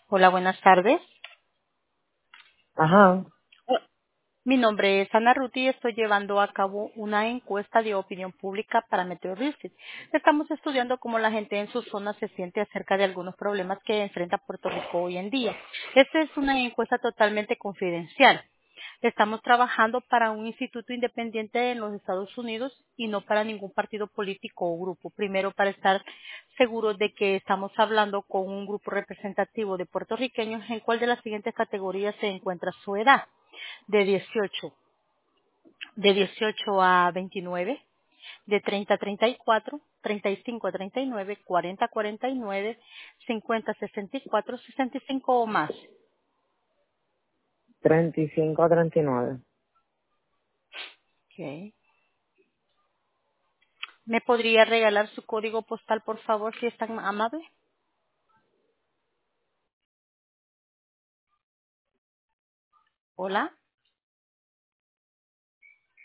Hola, buenas tardes. Ajá. Mi nombre es Ana Ruti y estoy llevando a cabo una encuesta de opinión pública para Meteo Research. Estamos estudiando cómo la gente en su zona se siente acerca de algunos problemas que enfrenta Puerto Rico hoy en día. Esta es una encuesta totalmente confidencial. Estamos trabajando para un instituto independiente en los Estados Unidos y no para ningún partido político o grupo. Primero, para estar seguros de que estamos hablando con un grupo representativo de puertorriqueños en cuál de las siguientes categorías se encuentra su edad de 18, de 18 a 29, de 30 a 34, 35 a 39, 40 a 49, 50 a 64, 65 o más. 35 a 39. Okay. ¿Me podría regalar su código postal, por favor, si es tan amable? Hola.